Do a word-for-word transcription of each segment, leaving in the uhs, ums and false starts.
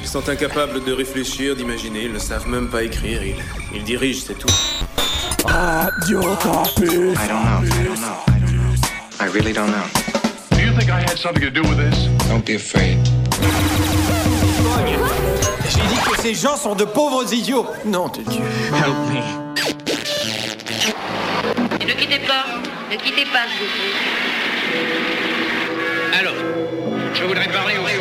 Ils sont incapables de réfléchir, d'imaginer, ils ne savent même pas écrire, ils, ils dirigent, c'est tout. Radio Campus. I don't know, I don't know, I don't know. I really don't know. Do you think I had something to do with this? Don't be afraid. J'ai dit que ces gens sont de pauvres idiots. Non de Dieu. Help me. Et ne quittez pas, ne quittez pas, s'il vous plaît. Alors, je voudrais parler au...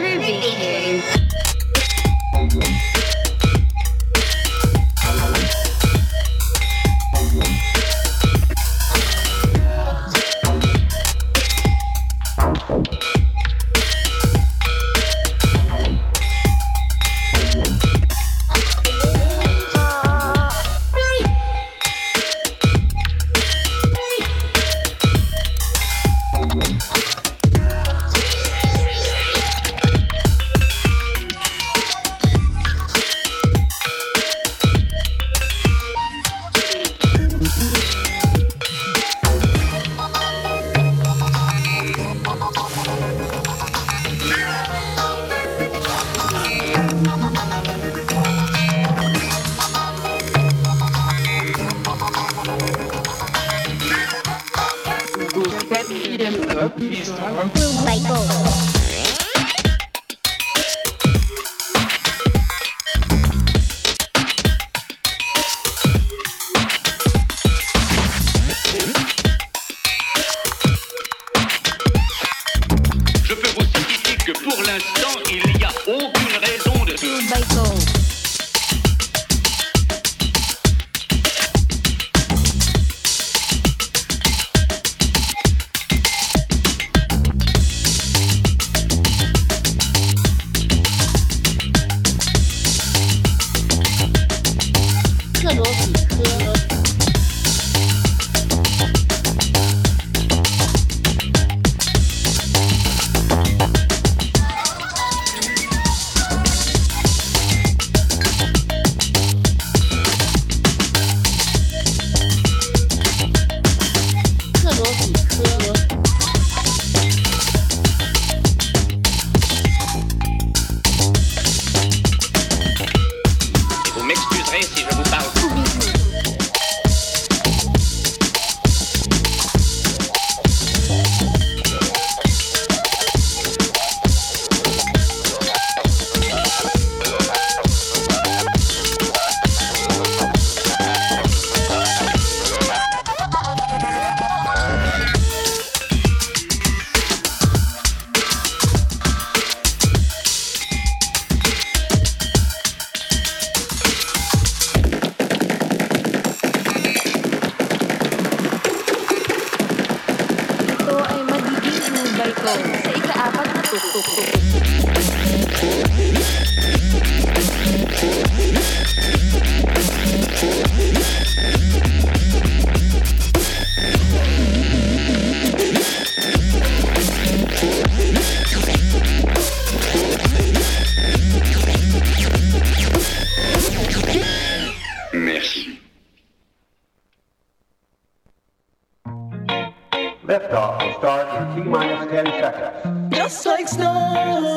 Liftoff will start in T minus ten seconds. Just like snow.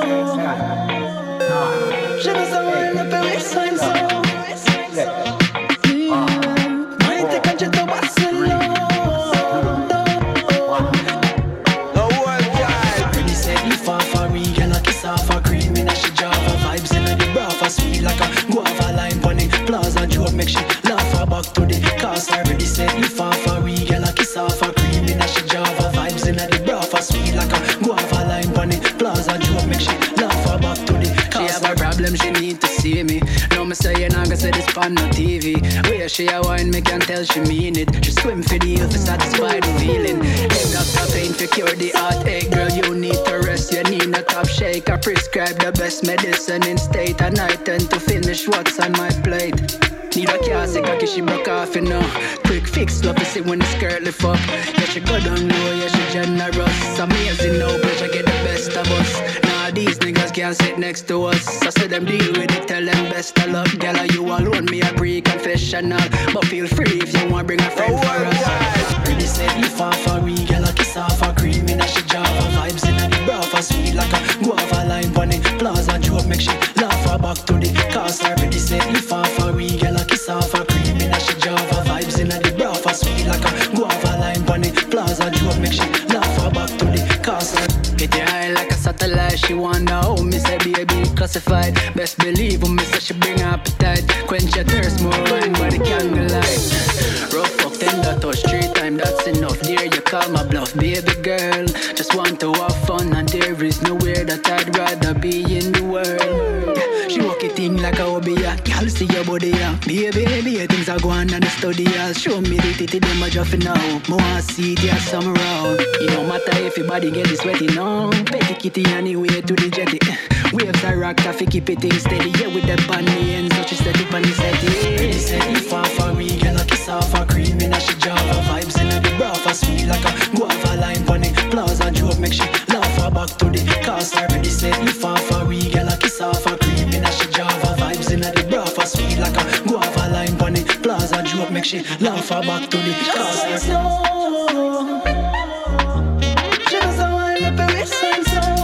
Shivers are in the belly, sign so. Might take a jet to Barcelona. The world guy. Pretty said you far for me, can I kiss off a cream in a she Java vibes in the bra for sweet like a guava lime bunny. Plaza joke make she laugh her back to the cast. I already said you far for me, can I kiss off a cream in a she Java vibes in the bra for sweet like a guava lime bunny. Plaza joke make she laugh her back to the cast. She have a problem, she need to see me. No me say you not gonna say this on no T V. Where she a wine, me can tell she mean it. She swim for the hill to satisfy the feeling. Ain't got caffeine for cure the heartache. Girl, you need to rest, you need a top shake. I prescribe the best medicine in state. And I tend to finish what's on my plate. Need a classic, I she broke off, you know. Quick fix, love to see when the skirt lift up. Yeah, she go down low, yeah, she generous. Amazing, no pleasure, get the best of us. Nah, these niggas can't sit next to us. I say them deal with it, tell them best of luck. Girl, are you alone, me a pre-confessional. But feel free if you want, bring a friend for us. Pretty said you far for me, girl, I kiss off a cream in a she Java vibes in a the bra for sweet like a guava lime bunny. Plaza joke, make she laugh. her back to the cause her ready set lift off her we girl a kiss off her cream in a she java vibes in a the bra for sweet like a guava lime bunny plaza joke make she laugh her back to the cause her get your eye like a satellite she wonder how me say baby classified best believe when me say she bring appetite quench your thirst more wine by the candlelight rough fuck tender touch three time that's enough dear you call my bluff baby girl just want to have fun and there is nowhere that I'd rather be in the world she walk it in like a hobby girl see your body yeah. baby baby things are going on the study yeah. show me the titty them a drop now more I see there some around it don't matter if your body get sweaty no petty kitty anyway to the jetty waves are rock taffy keep it steady yeah with the bunny and so she steady bunny steady ready steady far far we girl a kiss off her cream in a she java vibes in a the bra for sweet like a guava lime bunny plaza joke make she laugh her back to the cause her ready steady far far we girl a kiss off her cream in a she java vibes in a the bra for sweet like a guava lime bunny plaza joke make she laugh her back to the cause her she doesn't want to be with so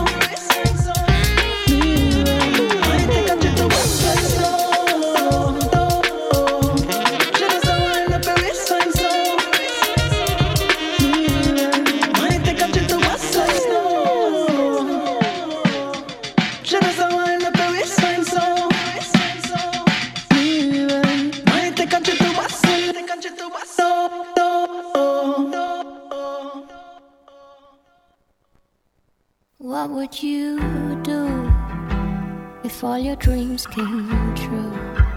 What would you do if all your dreams came true?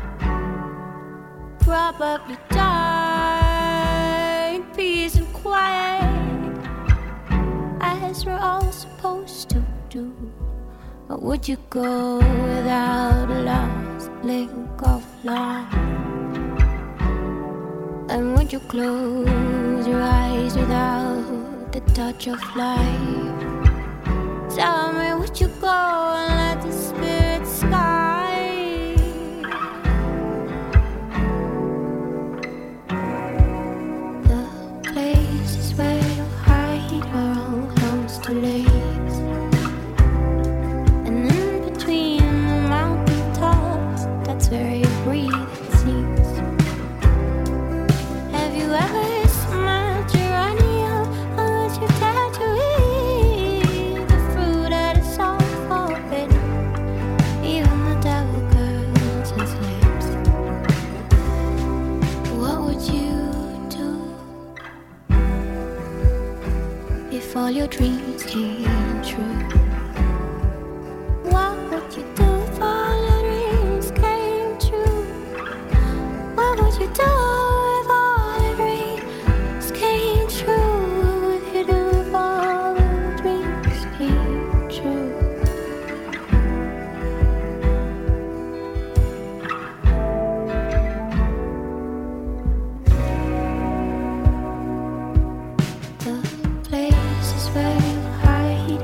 Probably die in peace and quiet, as we're all supposed to do. Or would you go without a last link of life? And would you close your eyes without the touch of life? Tell me, would you go and let the spirit sky? The places where you hide are all close to lakes, and in between the mountain tops, that's where you breathe, it seems. Have you ever smelled geranium or let your tattoo eat the fruit that is all forbidden? Even the devil curls his lips. What would you do if all your dreams came true? What would you do if all your dreams came true? What would you do if all your dreams came true? What would you do if all your dreams came true? The places where you hide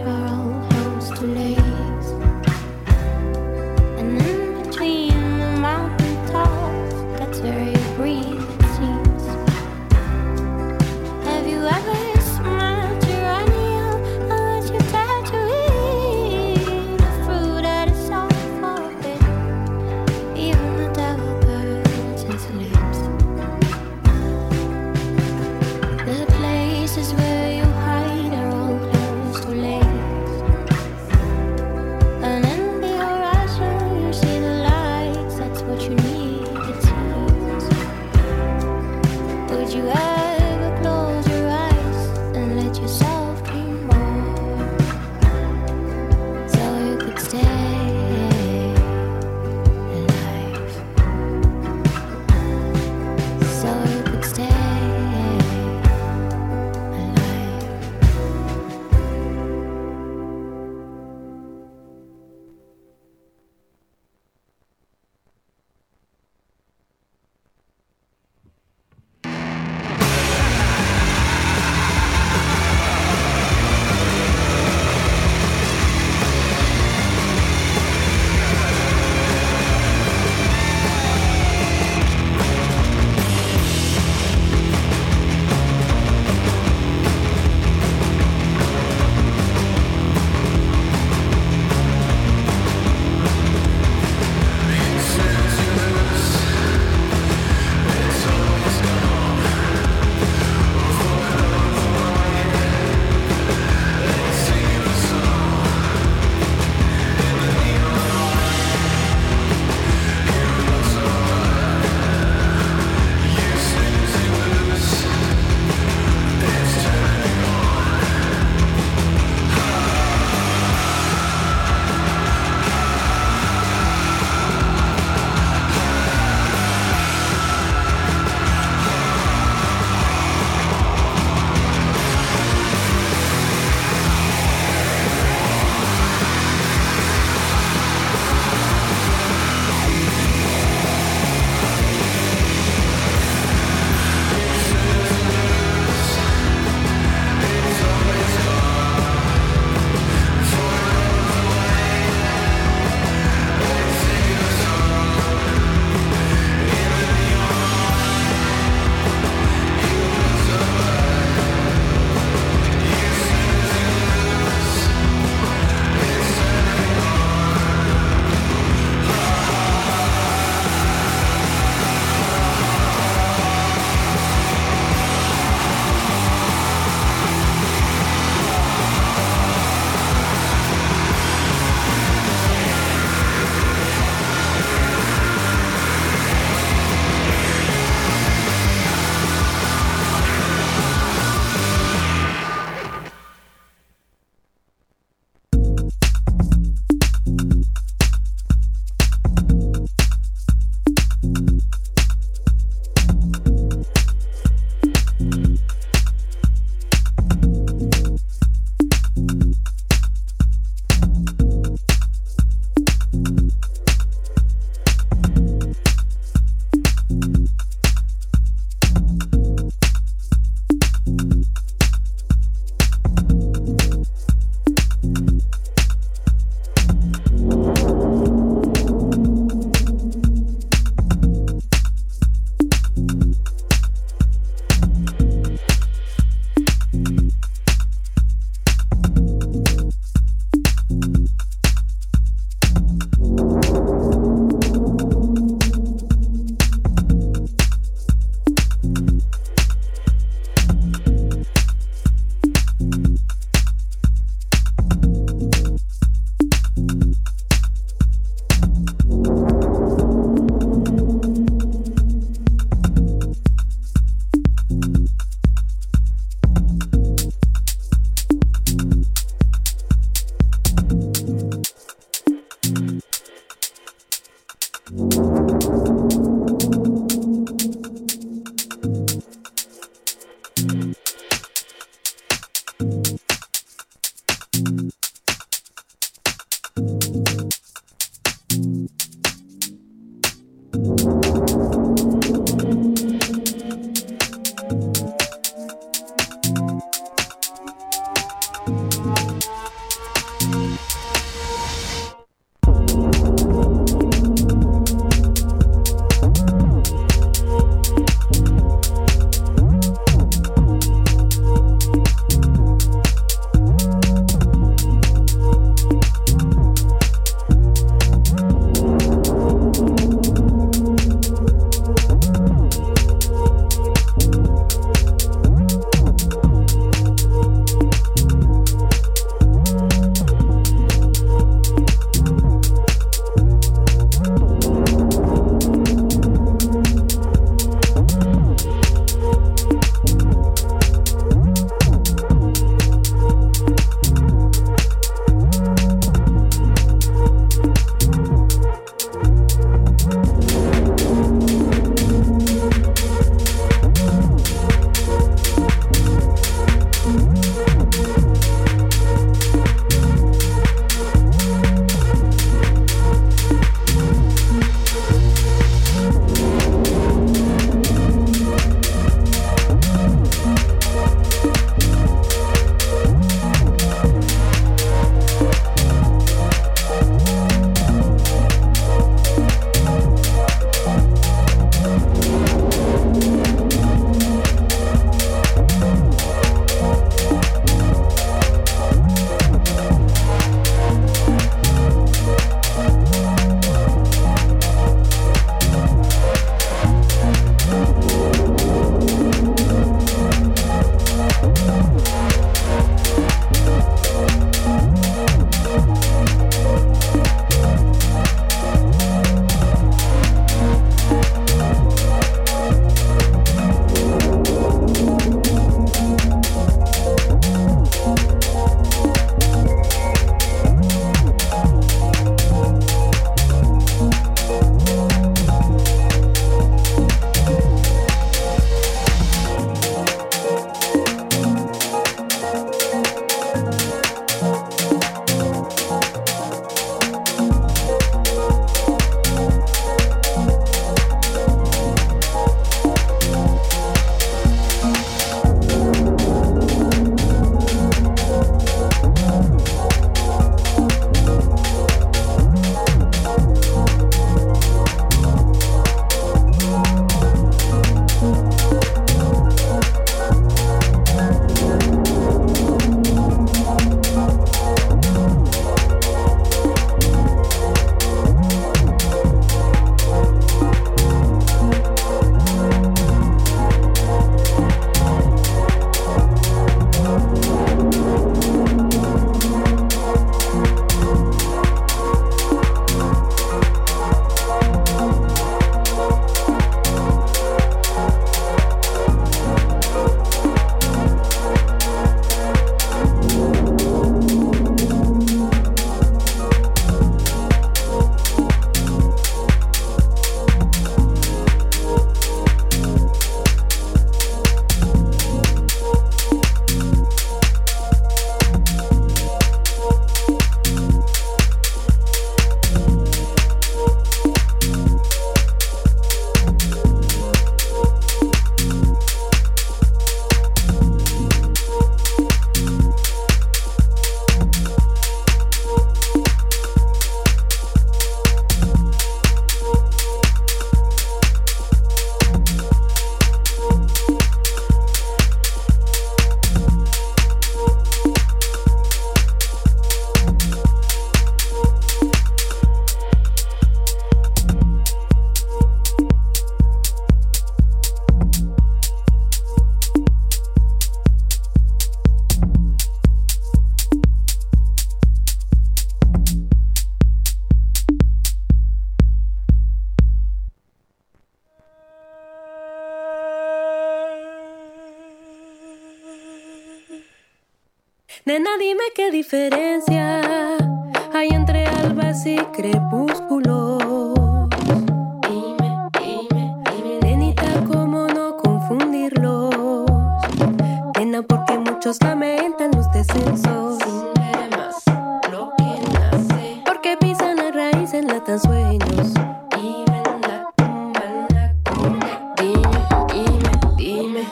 Nena, dime qué diferencia hay entre albas y crepúsculos. Dime, dime, dime, nenita, cómo no confundirlos. Nena, porque muchos lamentan los descensos sin ver más lo que nace, porque pisan la raíz, enlatan sueños y ven la tumba en la cuna. Dime, dime, dime,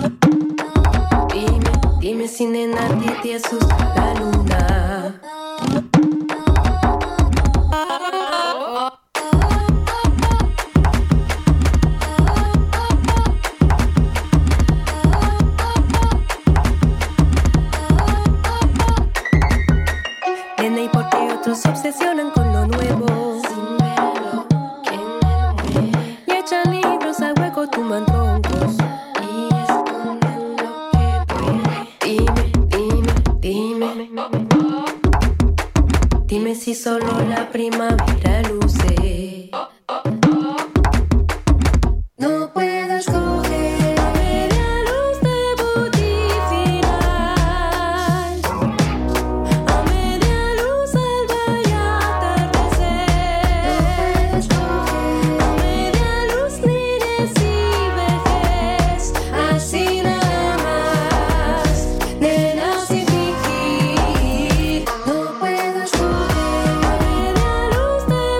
dime, dime si nena a ti te asusta la luna. Nena, ¿y por qué otros se obsesionan con lo nuevo? Sin ver lo que me mueve. Y echan libros al hueco, tumban troncos y esconden lo que duele. Dime, dime, dime, dime si solo la primavera luce. No puedo escoger a media luz debut y final, a media luz alba y atardecer. No puedo escoger a media luz niñez y vejez, así nada más, nena, sin fingir. No puedo escoger a media luz debut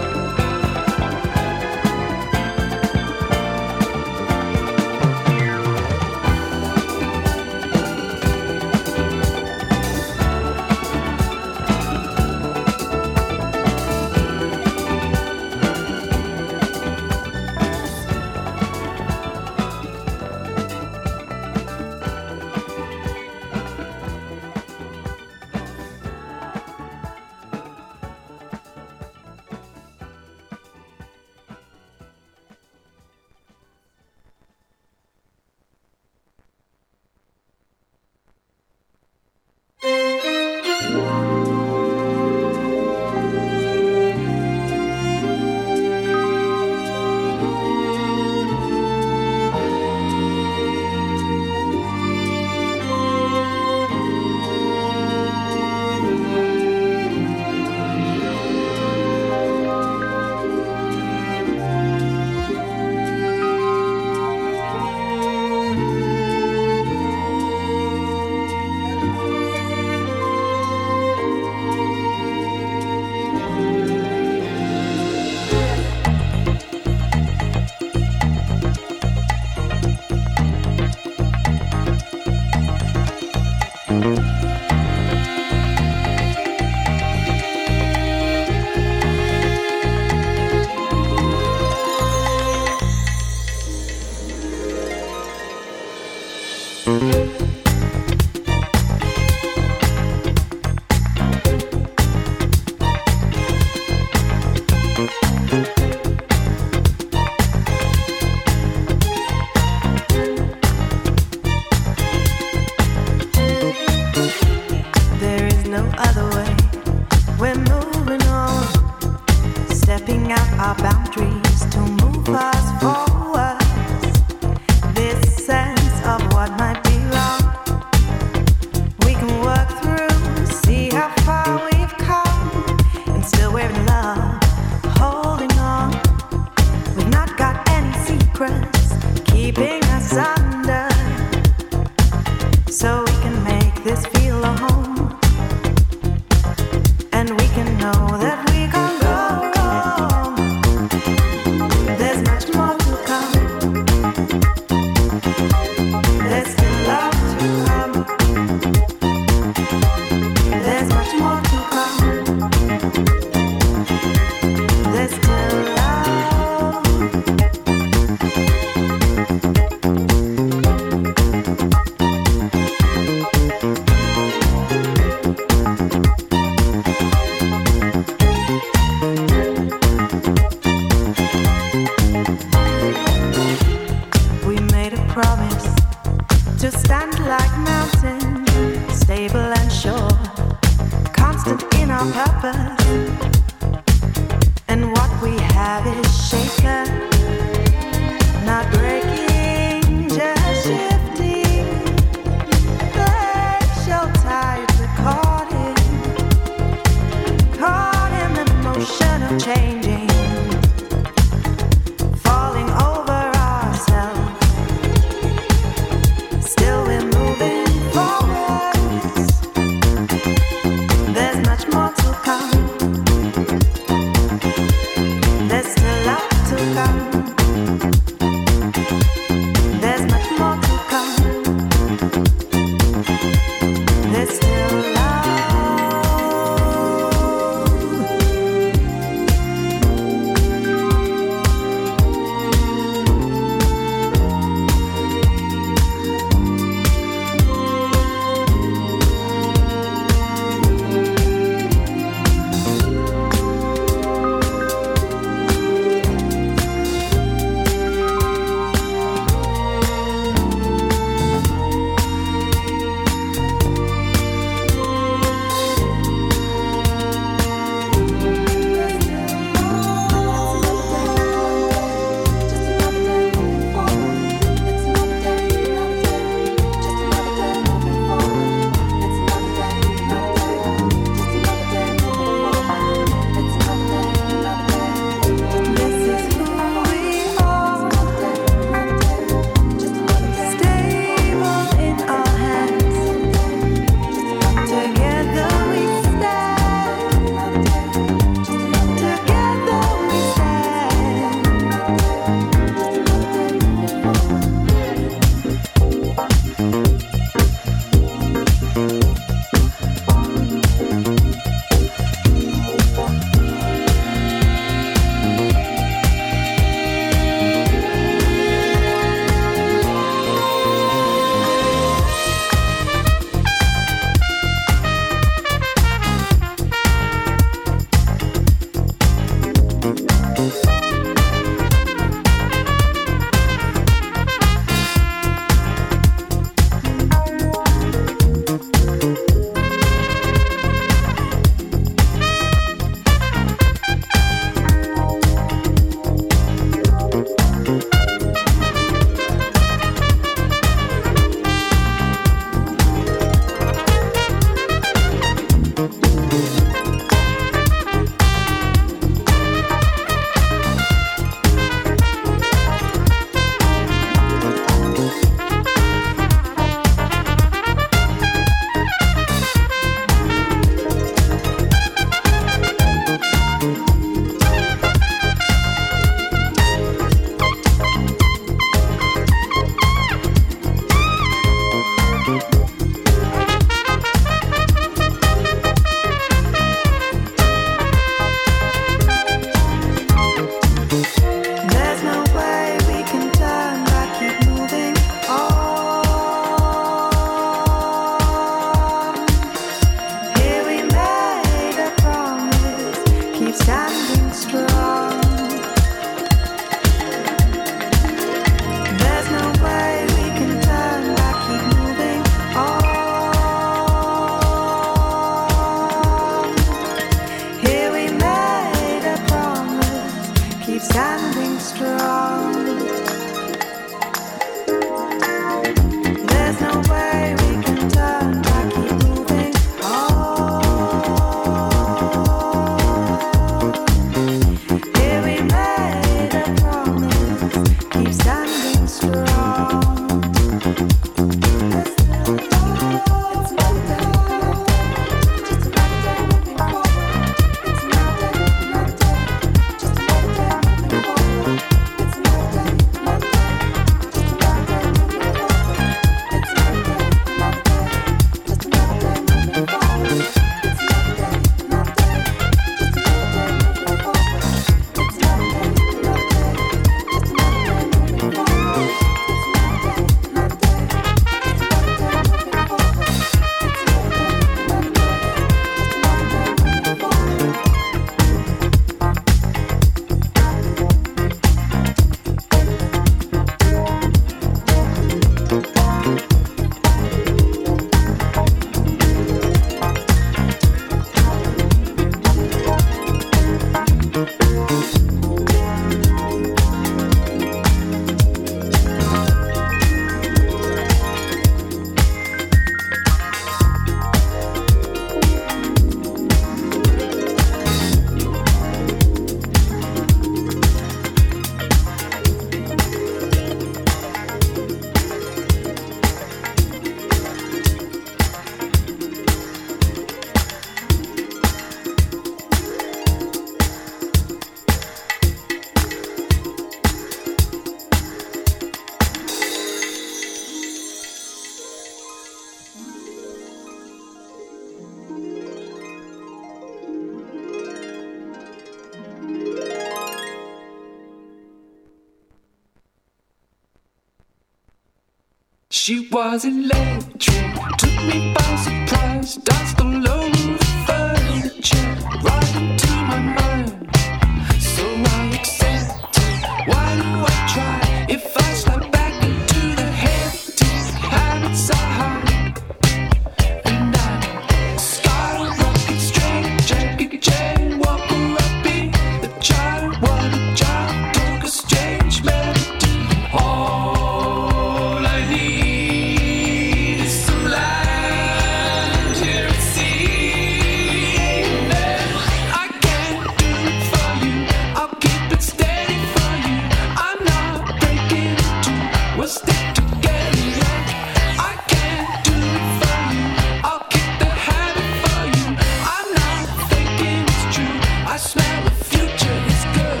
She was electric, took me by surprise, danced all over the furniture, right into my mind. So I accepted, why do I try? If I slide back into the hectic habits I hide, and I'm skyrocket, straight jacket, jaywalker, uppy, the child, what a child, talk a strange melody. All I need is some land here at sea. I can't do it for you, I'll keep it steady for you. I'm not breaking into, we'll stick together, yeah. I can't do it for you, I'll keep the habit for you. I'm not thinking it's true, I smell the future is good.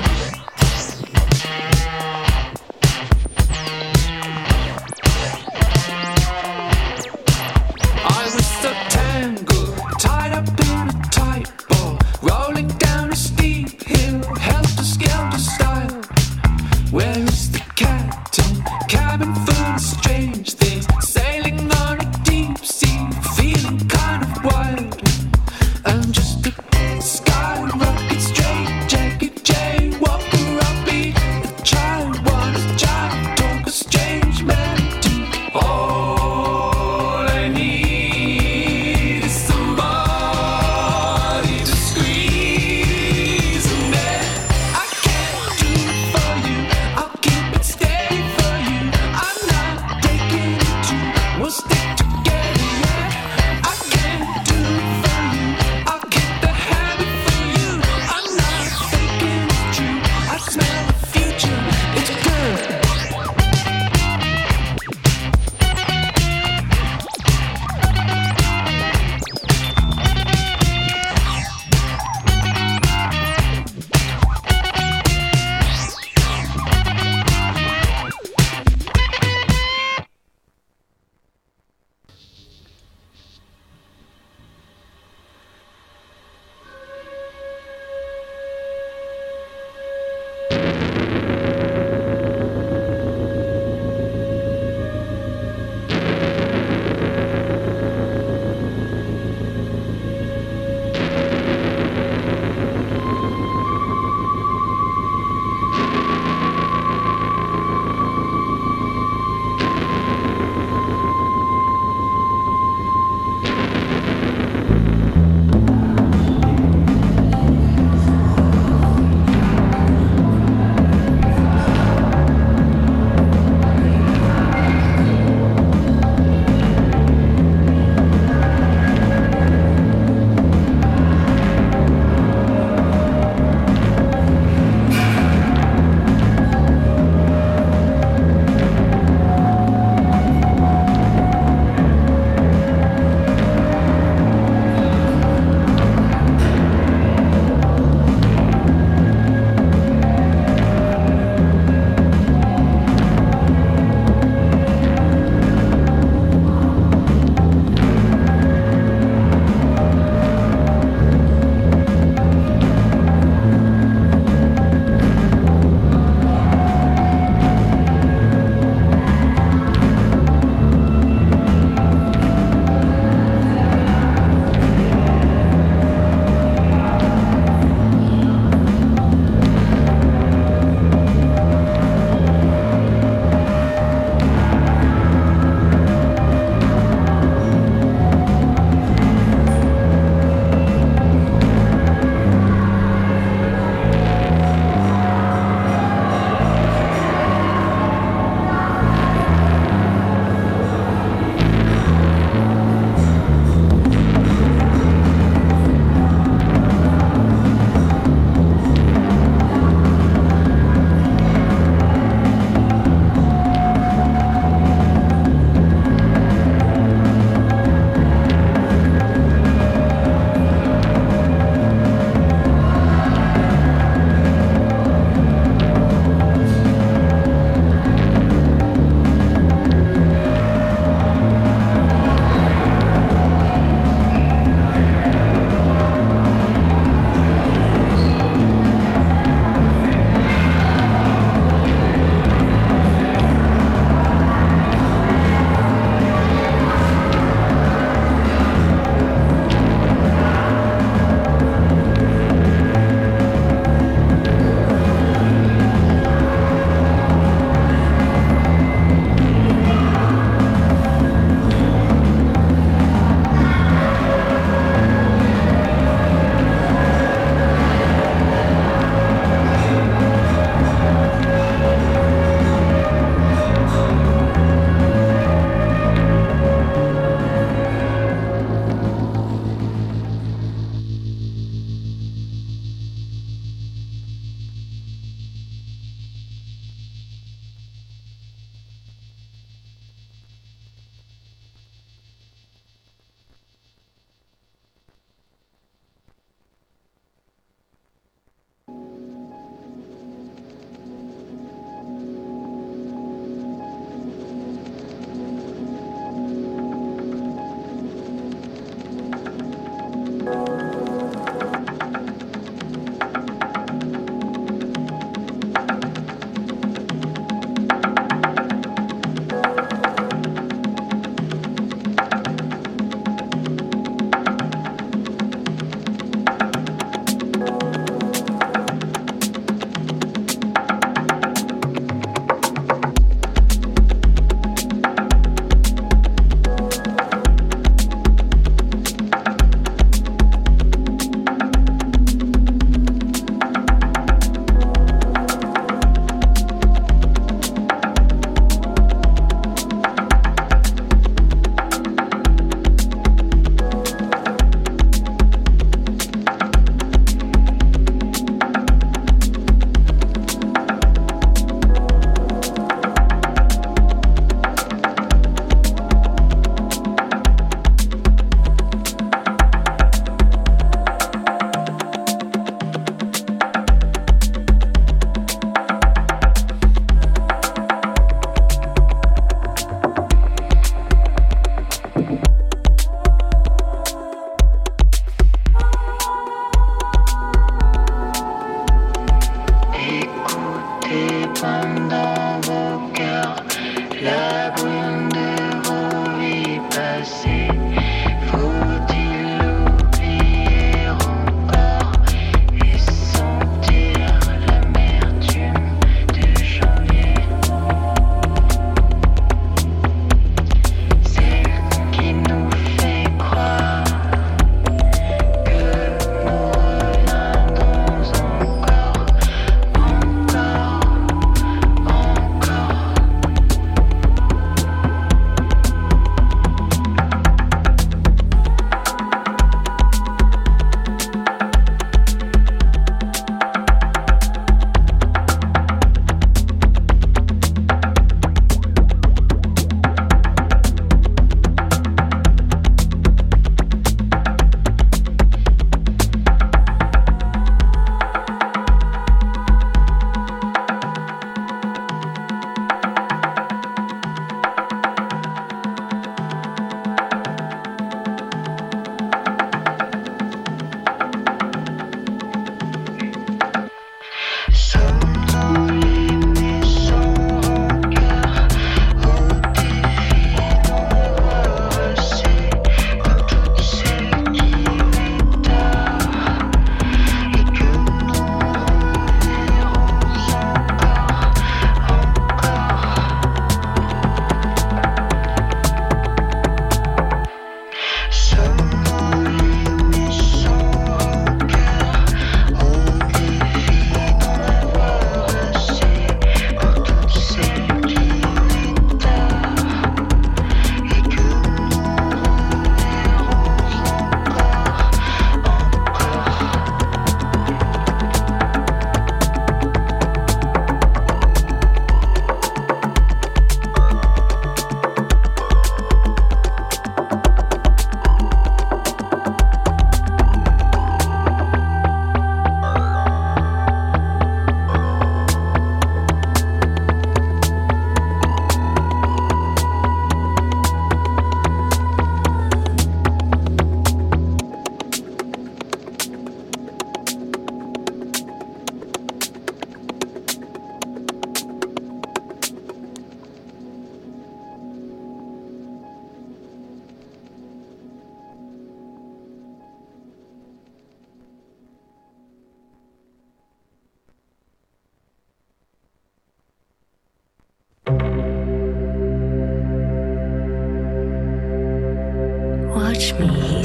I was so tangled, tied up in a tight ball, rolling down a steep hill, helter-skelter style. Where is the captain? Cabin full of strange things, sailing on a deep sea, feeling kind of wild. I'm just a skyrocket, straight jacket, jaywalker, uppy, a child, what a child, talk a strange melody. All I need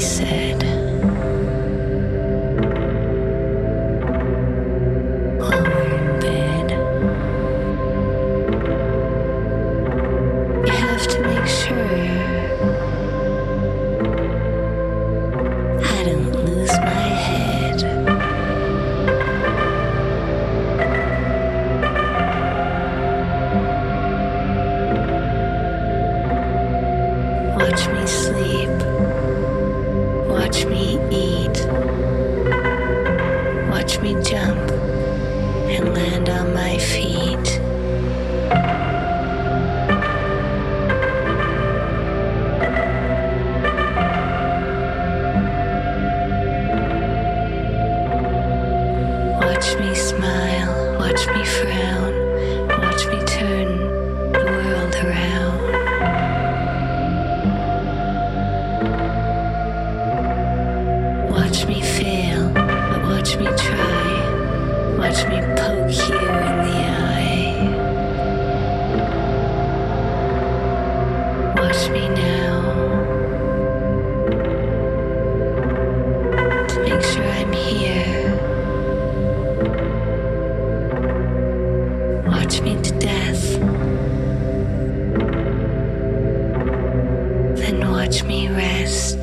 said. While we're in bed, you have to make sure I don't lose my head. Watch me sleep. Watch me eat. Watch me jump and land on my feet. Watch me smile. Watch me frown. Watch me turn the world around. Watch me fail, but watch me try. Watch me poke you in the eye. Watch me now, to make sure I'm here. Watch me to death, then watch me rest.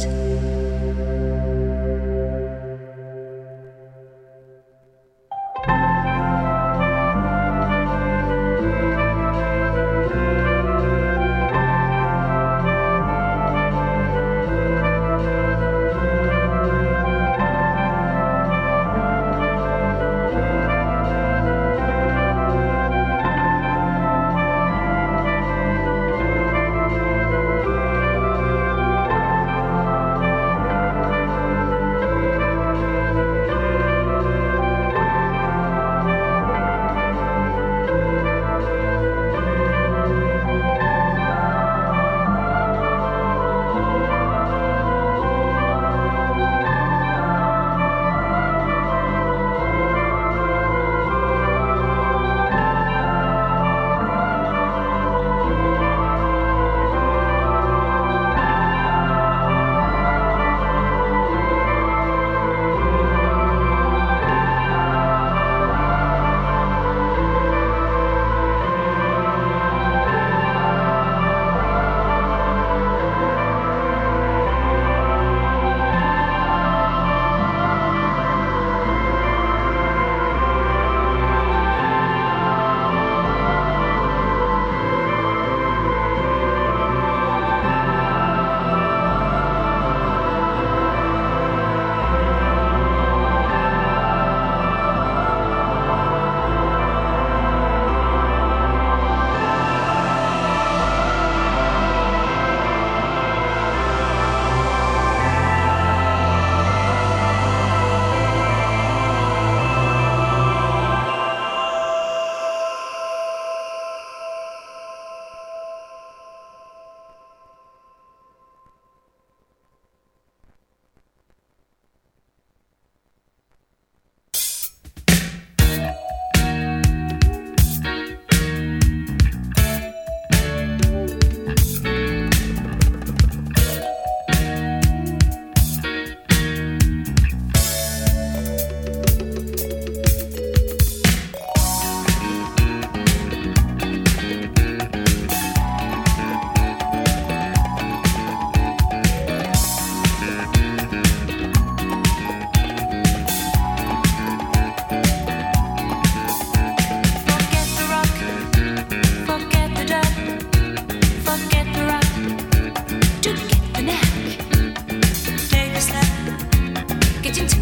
Get into